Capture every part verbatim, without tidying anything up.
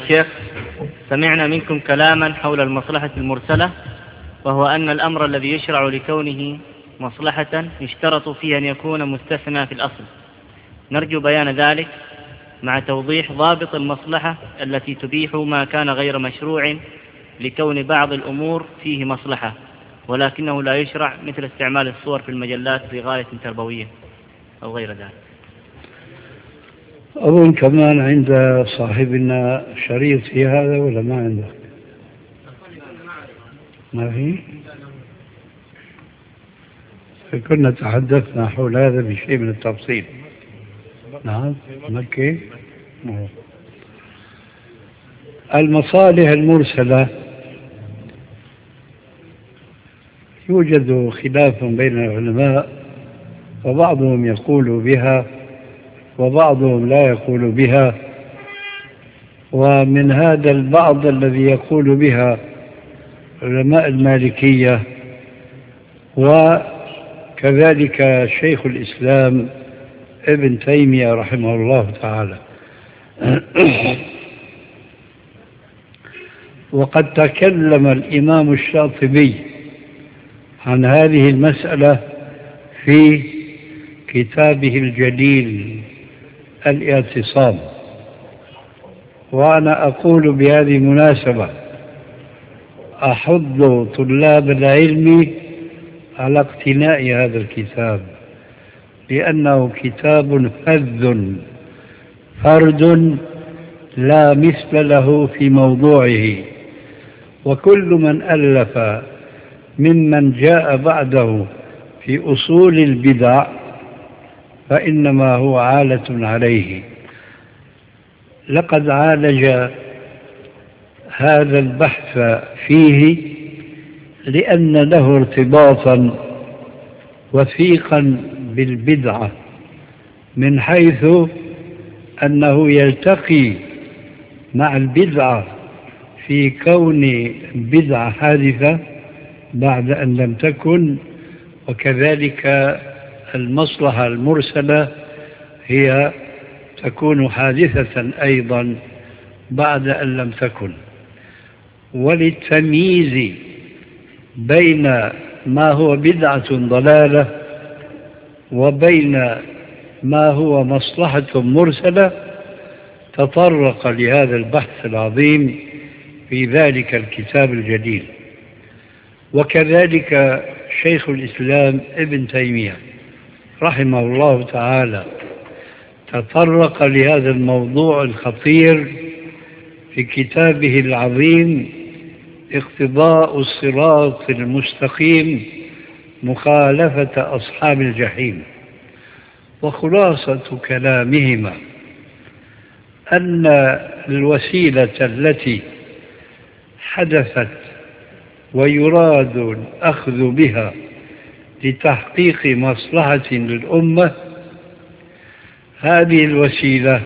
الشيخ، سمعنا منكم كلاما حول المصلحة المرسلة، وهو أن الأمر الذي يشرع لكونه مصلحة يشترط فيه أن يكون مستثنى في الأصل. نرجو بيان ذلك مع توضيح ضابط المصلحة التي تبيح ما كان غير مشروع لكون بعض الأمور فيه مصلحة ولكنه لا يشرع، مثل استعمال الصور في المجلات لغاية تربوية أو غير ذلك. أظن كمان عند صاحبنا شريط في هذا ولا ما عنده؟ ما في؟ كنا تحدثنا حول هذا بشيء من التفصيل. نعم مكي. المصالح المرسلة يوجد خلاف بين العلماء، وبعضهم يقول بها وبعضهم لا يقول بها، ومن هذا البعض الذي يقول بها علماء المالكية وكذلك شيخ الإسلام ابن تيمية رحمه الله تعالى. وقد تكلم الإمام الشاطبي عن هذه المسألة في كتابه الجليل الاعتصام، وأنا أقول بهذه المناسبة أحض طلاب العلم على اقتناء هذا الكتاب، لأنه كتاب فذ فرد لا مثل له في موضوعه، وكل من ألف ممن جاء بعده في أصول البدع فإنما هو عالة عليه. لقد عالج هذا البحث فيه لأن له ارتباطا وثيقا بالبدعة، من حيث أنه يلتقي مع البدعة في كون بدعة حادثة بعد أن لم تكن، وكذلك المصلحة المرسلة هي تكون حادثة أيضا بعد أن لم تكن. وللتمييز بين ما هو بدعة ضلالة وبين ما هو مصلحة مرسلة تطرق لهذا البحث العظيم في ذلك الكتاب الجليل. وكذلك شيخ الإسلام ابن تيمية رحمه الله تعالى تطرق لهذا الموضوع الخطير في كتابه العظيم اقتضاء الصراط المستقيم مخالفة أصحاب الجحيم. وخلاصة كلامهما أن الوسيلة التي حدثت ويراد الأخذ بها لتحقيق مصلحة للأمة، هذه الوسيلة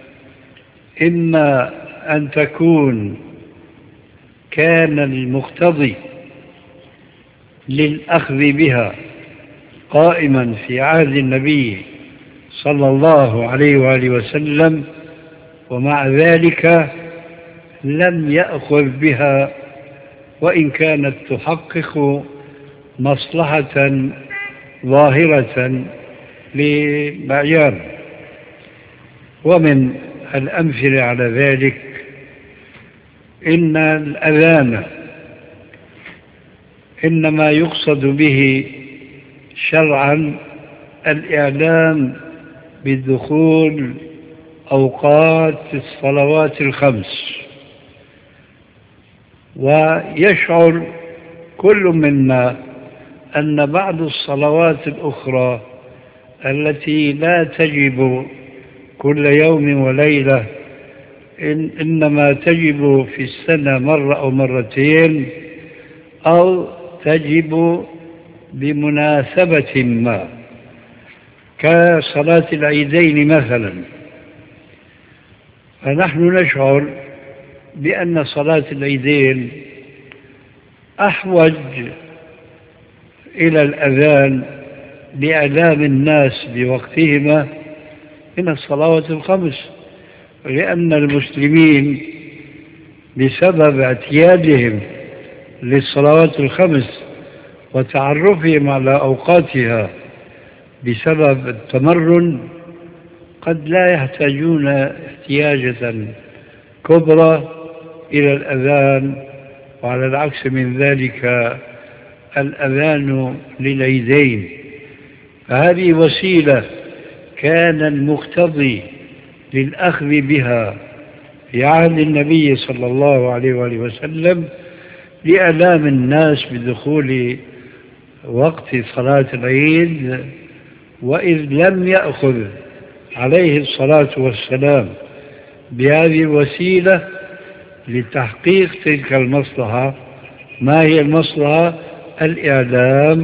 إما أن تكون كان المقتضي للأخذ بها قائما في عهد النبي صلى الله عليه وآله وسلم، ومع ذلك لم يأخذ بها وإن كانت تحقق مصلحة ظاهرة لمعيار. ومن الأمثلة على ذلك إن الأذان إنما يقصد به شرعا الإعلام بدخول أوقات الصلوات الخمس، ويشعر كل منا أن بعض الصلوات الأخرى التي لا تجب كل يوم وليلة إن إنما تجب في السنة مرة أو مرتين، أو تجب بمناسبة ما كصلاة العيدين مثلا، فنحن نشعر بأن صلاة العيدين أحوج إلى الأذان لإعلام الناس بوقتهما من الصلوات الخمس، لأن المسلمين بسبب اعتيادهم للصلوات الخمس وتعرفهم على أوقاتها بسبب التمرن قد لا يحتاجون احتياجة كبرى إلى الأذان، وعلى العكس من ذلك الأذان للعيدين. فهذه وسيلة كان المقتضي للأخذ بها في عهد النبي صلى الله عليه وآله وسلم لإعلام الناس بدخول وقت صلاة العيد، وإذ لم يأخذ عليه الصلاة والسلام بهذه الوسيلة لتحقيق تلك المصلحة. ما هي المصلحة؟ الإعلام.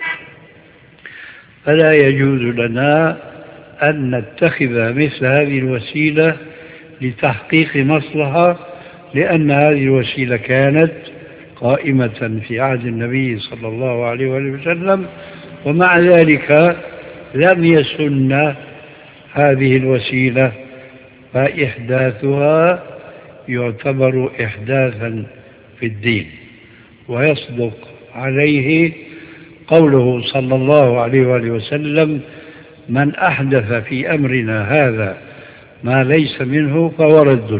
فلا يجوز لنا أن نتخذ مثل هذه الوسيلة لتحقيق مصلحة، لأن هذه الوسيلة كانت قائمة في عهد النبي صلى الله عليه وسلم، ومع ذلك لم يسن هذه الوسيلة، فإحداثها يعتبر إحداثا في الدين. ويصدق عليه قوله صلى الله عليه وآله وسلم: من أحدث في أمرنا هذا ما ليس منه فهو رد.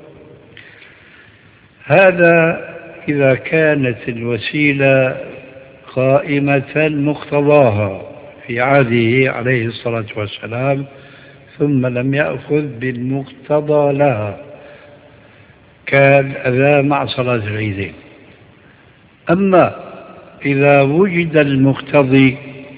هذا إذا كانت الوسيلة قائمة مقتضاها في عهده عليه الصلاة والسلام ثم لم يأخذ بالمقتضى لها، كان أذى مع صلاة العيدين. أما إذا وجد المقتضي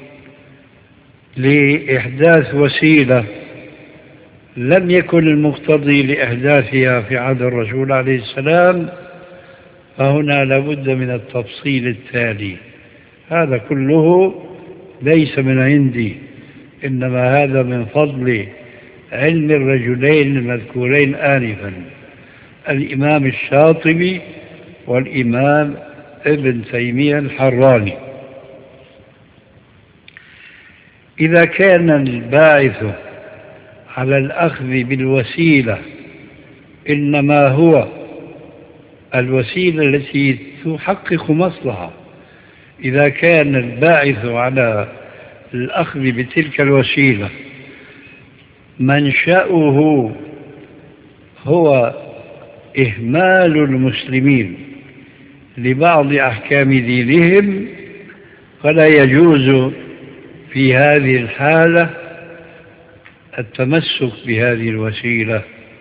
لإحداث وسيلة لم يكن المقتضي لإحداثها في عهد الرسول عليه السلام، فهنا لابد من التفصيل التالي. هذا كله ليس من عندي، إنما هذا من فضل علم الرجلين المذكورين آنفا، الإمام الشاطبي والإمام ابن تيمية الحراني. إذا كان الباعث على الأخذ بالوسيلة إنما هو الوسيلة التي تحقق مصلحة، إذا كان الباعث على الأخذ بتلك الوسيلة منشأه هو إهمال المسلمين لبعض أحكام دينهم، فلا يجوز في هذه الحالة التمسك بهذه الوسيلة،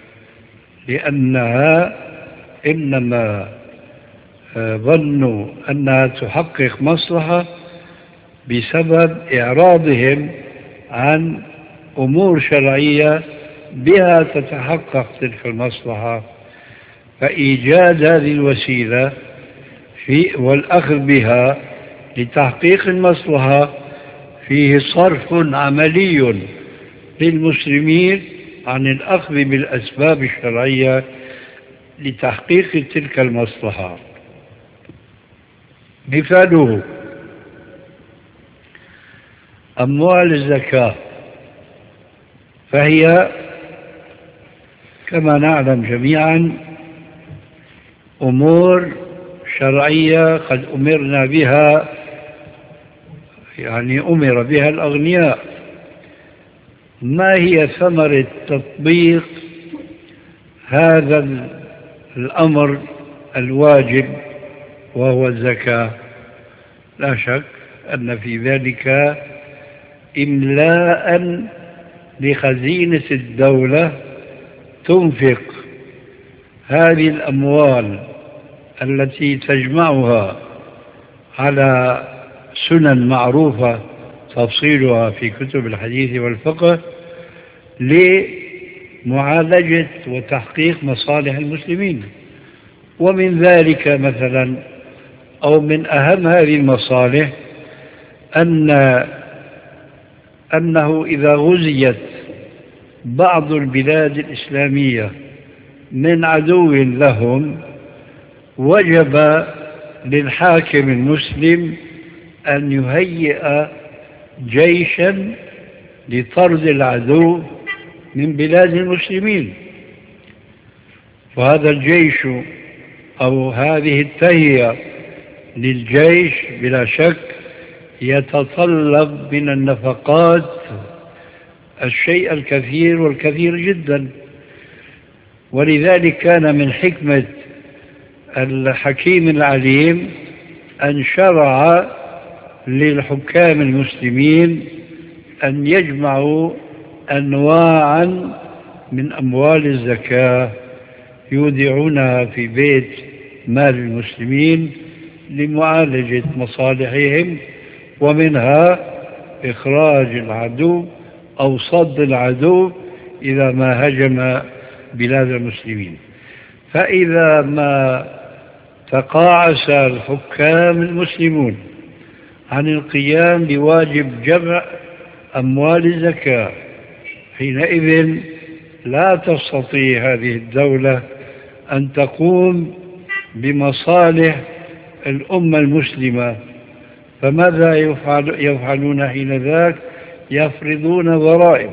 لأنها إنما ظنوا أنها تحقق مصلحة بسبب إعراضهم عن أمور شرعية بها تتحقق تلك المصلحة. فإيجاد هذه الوسيلة في والأخذ بها لتحقيق المصلحة فيه صرف عملي للمسلمين عن الأخذ بالأسباب الشرعية لتحقيق تلك المصلحة. مثاله أموال الزكاة، فهي كما نعلم جميعا أمور شرعية قد أمرنا بها، يعني أمر بها الأغنياء. ما هي ثمرة تطبيق هذا الأمر الواجب وهو الزكاة؟ لا شك أن في ذلك إملاء لخزينة الدولة تنفق هذه الأموال التي تجمعها على سنن معروفة تفصيلها في كتب الحديث والفقه لمعالجة وتحقيق مصالح المسلمين. ومن ذلك مثلا أو من أهم هذه المصالح أن أنه إذا غزيت بعض البلاد الإسلامية من عدو لهم وجب للحاكم المسلم أن يهيئ جيشا لطرد العدو من بلاد المسلمين، وهذا الجيش أو هذه التهيئة للجيش بلا شك يتطلب من النفقات الشيء الكثير والكثير جدا. ولذلك كان من حكمة الحكيم العليم أن شرع للحكام المسلمين أن يجمعوا أنواعا من أموال الزكاة يودعونها في بيت مال المسلمين لمعالجة مصالحهم، ومنها إخراج العدو أو صد العدو إذا ما هجم بلاد المسلمين. فإذا ما تقاعس الحكام المسلمون عن القيام بواجب جمع أموال الزكاة، حينئذ لا تستطيع هذه الدولة أن تقوم بمصالح الأمة المسلمة. فماذا يفعل يفعلون حين ذاك؟ يفرضون ضرائب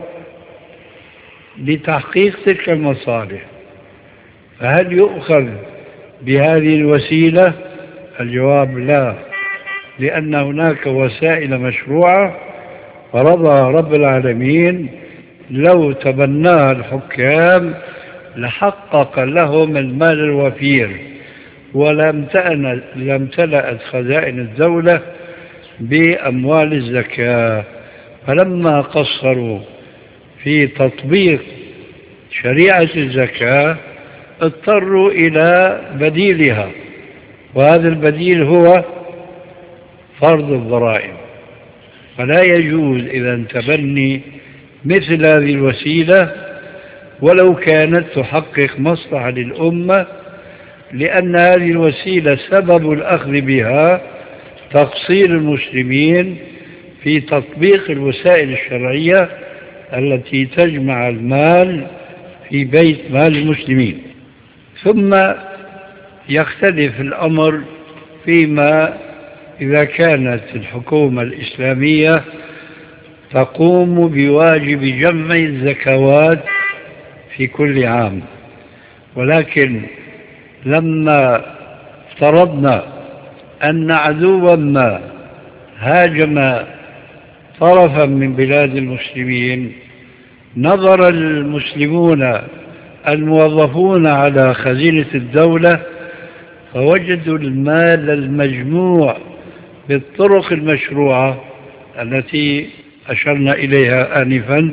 لتحقيق تلك المصالح. فهل يؤخذ بهذه الوسيلة؟ الجواب لا، لأن هناك وسائل مشروعة فرضها رب العالمين لو تبناها الحكام لحقق لهم المال الوفير، ولم لم تلأت خزائن الدولة بأموال الزكاة. فلما قصروا في تطبيق شريعة الزكاة اضطروا إلى بديلها، وهذا البديل هو فرض الضرائب. فلا يجوز إذا تبني مثل هذه الوسيلة ولو كانت تحقق مصلحة للأمة، لأن هذه الوسيلة سبب الأخذ بها تقصير المسلمين في تطبيق الوسائل الشرعية التي تجمع المال في بيت مال المسلمين. ثم يختلف الأمر فيما إذا كانت الحكومة الإسلامية تقوم بواجب جمع الزكوات في كل عام، ولكن لما افترضنا أن عدوا ما هاجم طرفا من بلاد المسلمين، نظر المسلمون الموظفون على خزينة الدولة فوجدوا المال المجموع بالطرق المشروعة التي أشرنا إليها آنفا،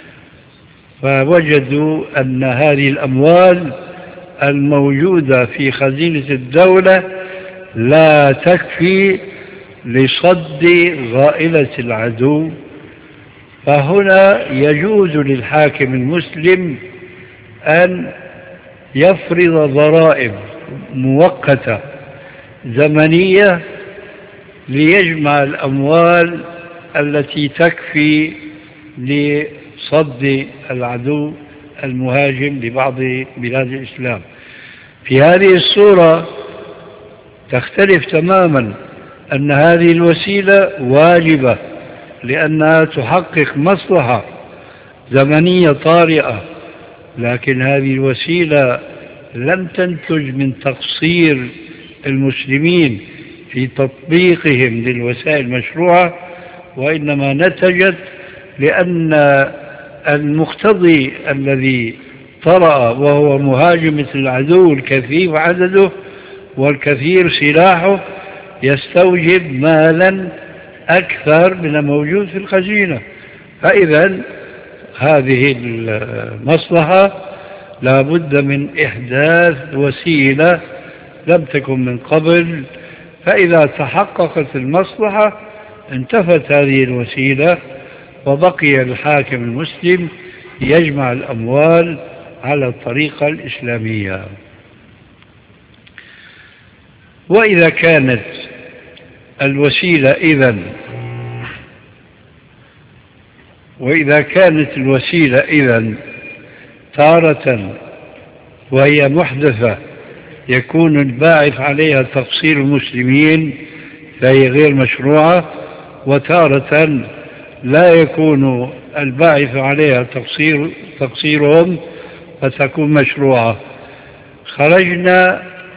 فوجدوا أن هذه الأموال الموجودة في خزينة الدولة لا تكفي لصد غائلة العدو. فهنا يجوز للحاكم المسلم أن يفرض ضرائب مؤقتة زمنية ليجمع الأموال التي تكفي لصد العدو المهاجم لبعض بلاد الإسلام. في هذه الصورة تختلف تماما أن هذه الوسيلة واجبة لأنها تحقق مصلحة زمنية طارئة، لكن هذه الوسيلة لم تنتج من تقصير المسلمين في تطبيقهم للوسائل المشروعة، وإنما نتجت لأن المقتضي الذي طرأ وهو مهاجمة العدو الكثير عدده والكثير سلاحه يستوجب مالا أكثر من الموجود في الخزينة. فإذا هذه المصلحة لا بد من إحداث وسيلة لم تكن من قبل، فإذا تحققت المصلحة انتفت هذه الوسيلة وبقي الحاكم المسلم يجمع الأموال على الطريقة الإسلامية. وإذا كانت الوسيلة إذن وإذا كانت الوسيلة إذن تارة وهي محدثة يكون الباعث عليها تقصير المسلمين فهي غير مشروعة، وتارة لا يكون الباعث عليها تقصير تقصيرهم فتكون مشروعة. خرجنا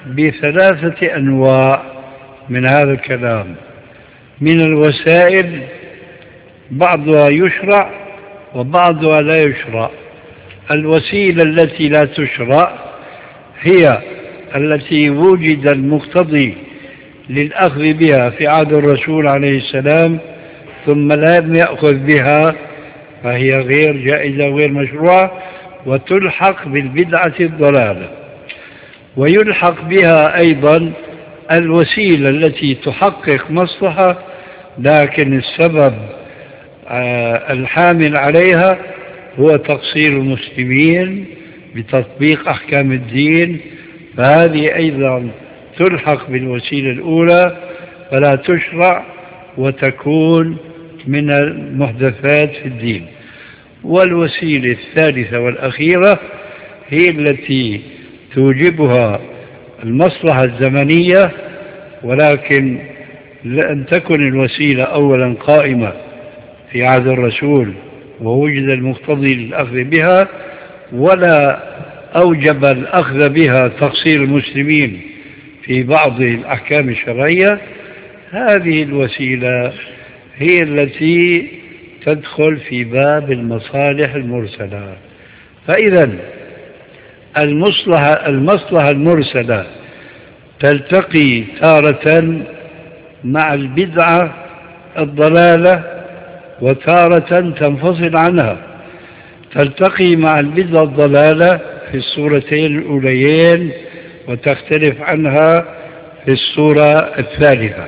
بثلاثة أنواع من هذا الكلام. من الوسائل بعضها يشرع وبعضها لا يشرع. الوسيلة التي لا تشرع هي التي وجد المقتضي للأخذ بها في عهد الرسول عليه السلام ثم لم يأخذ بها، فهي غير جائزة وغير مشروعة، وتلحق بالبدعة الضلالة. ويلحق بها أيضا الوسيلة التي تحقق مصلحة لكن السبب الحامل عليها هو تقصير المسلمين بتطبيق أحكام الدين، فهذه أيضا تلحق بالوسيلة الأولى فلا تشرع وتكون من المحدثات في الدين. والوسيلة الثالثة والأخيرة هي التي توجبها المصلحة الزمنية، ولكن لأن تكن الوسيلة أولا قائمة في عهد الرسول ووجد المقتضي للأخذ بها، ولا أوجب الأخذ بها تقصير المسلمين في بعض الأحكام الشرعية، هذه الوسيلة هي التي تدخل في باب المصالح المرسلة. فإذا المصلحة, المصلحة المرسلة تلتقي تارة مع البدعة الضلالة وتارة تنفصل عنها. تلتقي مع البدعة الضلالة في الصورتين الأوليين وتختلف عنها في الصورة الثالثة.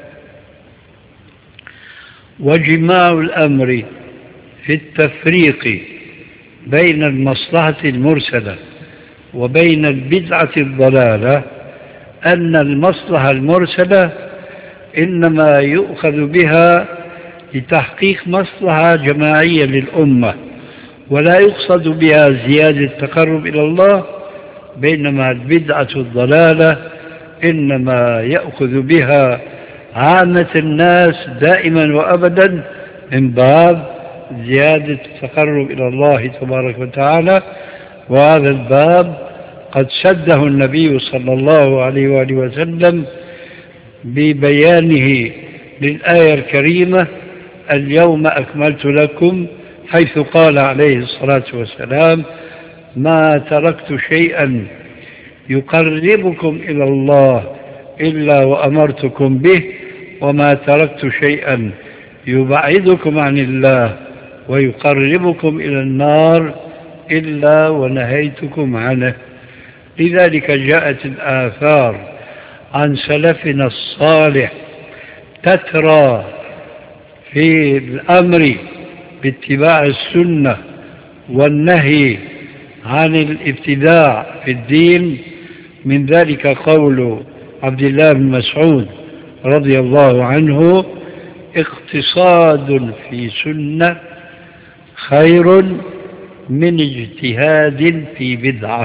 وجماع الأمر في التفريق بين المصلحة المرسلة وبين البدعة الضلالة أن المصلحة المرسلة إنما يؤخذ بها لتحقيق مصلحة جماعية للأمة ولا يقصد بها زيادة التقرب إلى الله، بينما البدعة الضلالة إنما يأخذ بها عامة الناس دائما وأبدا من باب زيادة التقرب إلى الله تبارك وتعالى. وهذا الباب قد سده النبي صلى الله عليه وآله وسلم ببيانه للآية الكريمة اليوم أكملت لكم، حيث قال عليه الصلاة والسلام ما تركت شيئا يقربكم إلى الله إلا وأمرتكم به، وما تركت شيئا يبعدكم عن الله ويقربكم إلى النار إلا ونهيتكم عنه. لذلك جاءت الآثار عن سلفنا الصالح تترى في الأمر باتباع السنة والنهي عن الابتداع في الدين. من ذلك قول عبد الله بن مسعود رضي الله عنه اقتصاد في سنة خير من اجتهاد في بدعة.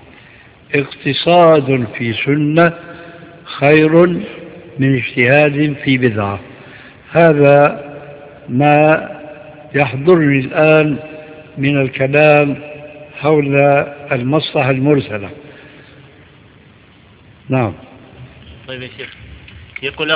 اقتصاد في سنة خير من اجتهاد في بدعة. هذا ما يحضرني الآن من الكلام حول المصلحة المرسلة. نعم. طيب يا شيخ، يقول